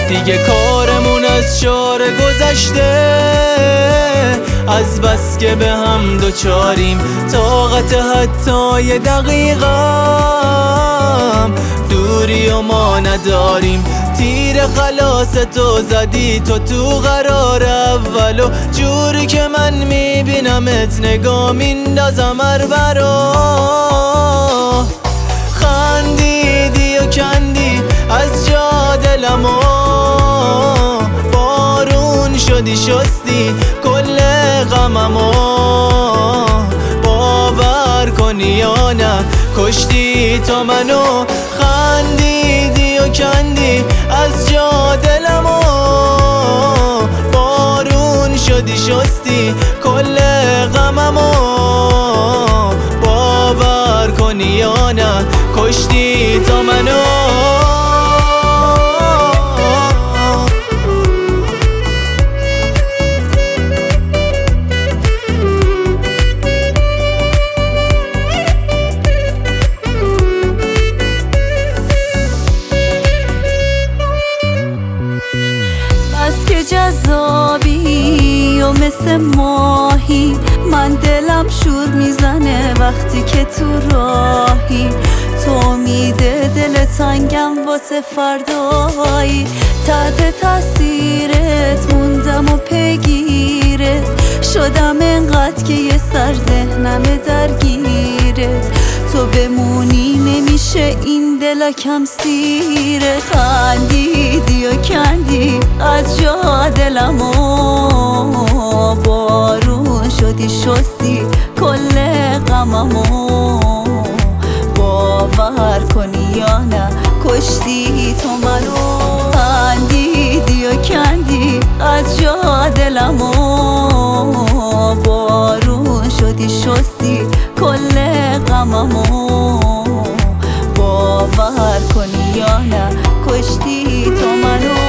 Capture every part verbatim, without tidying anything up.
دیگه کارمون از شاره گذشته، از بس که به هم دوچاریم طاقت حتی یه دقیقم دوری و ما نداریم. تیر خلاص تو زدی تو تو قرار اولو، جوری که من میبینمت نگاه میندازم اربرا. خندیدی و کندی از جا دلمو، بارون شدی شستی کل غممو. باور کنی یا نه کشتی تو منو، خندیدی و کندی از جا دلمو، بارون شدی شستی کل غممو. باور کنی یا نه کشتی تو منو. که جذابی و مثل ماهی، من دلم شور میزنه وقتی که تو راهی. تو امیده دل تنگم واسه فردایی، تحت تاثیرت موندم و پیگیرت شدم انقدر که یه سر ذهنم درگیرت. تو بمونی نمیشه این دل کم سیرت. خندیدی و کندی از جا دلمو، بارون شدی شستی کل غممو. باور کنی یا نه کشتی تو منو. خندیدی و کندی از جا دلمو، بارون شدی شستی کل غممو. باور کنی یا نه کشتی تو منو.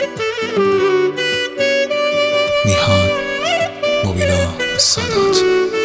نیهان، مبینا، سادات.